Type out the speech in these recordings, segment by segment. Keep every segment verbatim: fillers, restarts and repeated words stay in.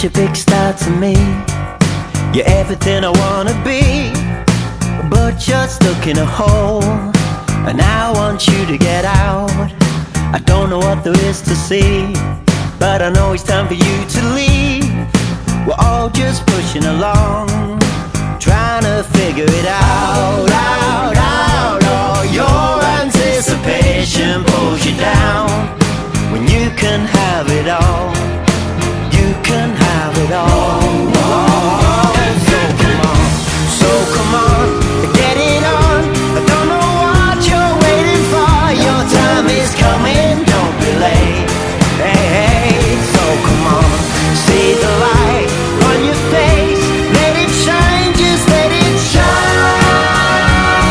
such a big star to me. You're everything I wanna be, but you're stuck in a hole, and I want you to get out. I don't know what there is to see, but I know it's time for you to leave. We're all just pushing along, trying to figure it out, out, out. Oh, your anticipation pulls you down when you can have it all. You can have it all. Oh, so come on, so come on, get it on. I don't know what you're waiting for. Your time is coming, don't be late. Hey, hey, so come on, see the light on your face. Let it shine, just let it shine.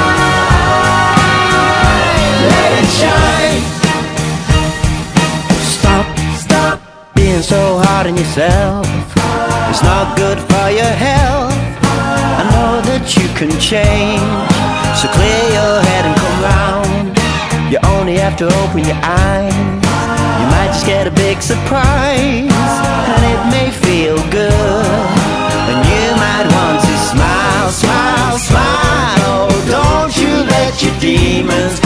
Let it shine. Stop, stop being so hard on yourself. It's not good for your health. I know that you can change, so clear your head and come round. You only have to open your eyes. You might just get a big surprise, and it may feel good, and you might want to smile, smile, smile. Oh, don't you let your demons